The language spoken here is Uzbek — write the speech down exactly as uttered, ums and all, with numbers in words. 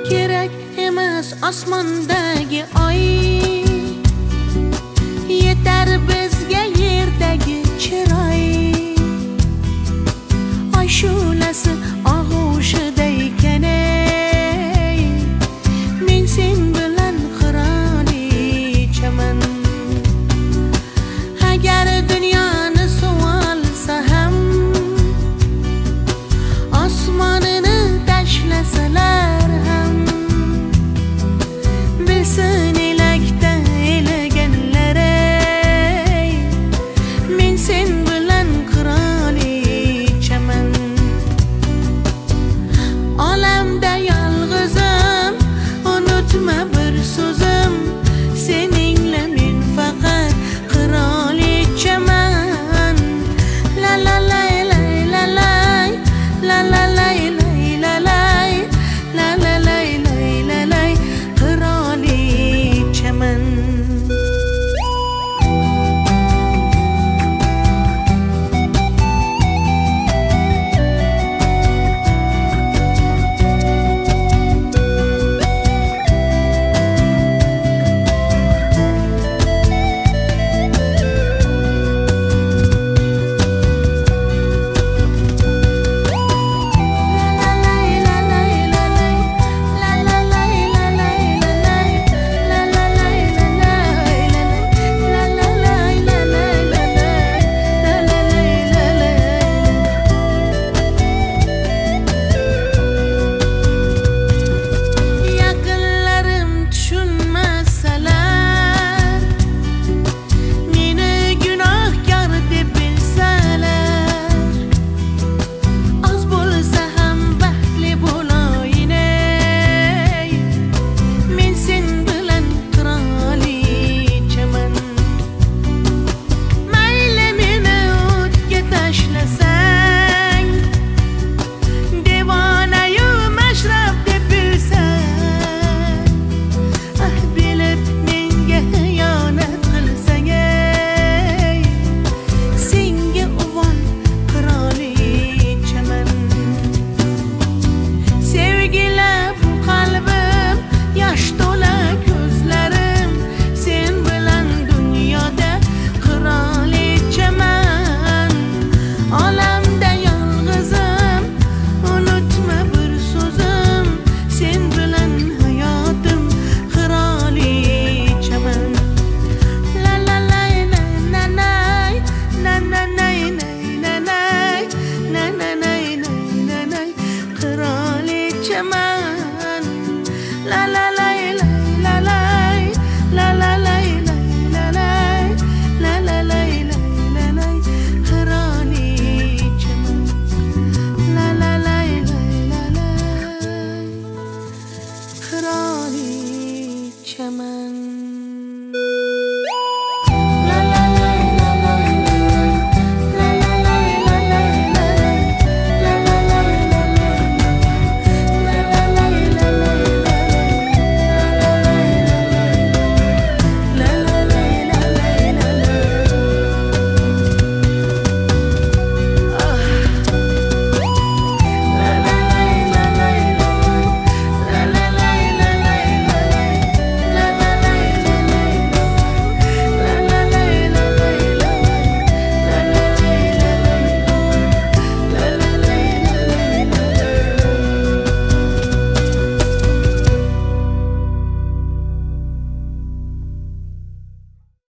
kerak emas osmondagi oy, yetar bizga yerdagi chiroy. Oy shu'lasi og'ushida ekan, ey men sen bilan qirolichaman. Agar dunyoni suv olsa ham, osmonini tashlasalar ham, bilsin elakda elaganlar, ey men sen bilan qirolichaman. Olamda yolg'izim, unutma bir so'zim, seningla men faqat qirolichaman. La la la la la la la la la la la la la la la la qirolichaman. La la la la la la la la la la la la la la la qirolichaman. La la la la la la qirolichaman.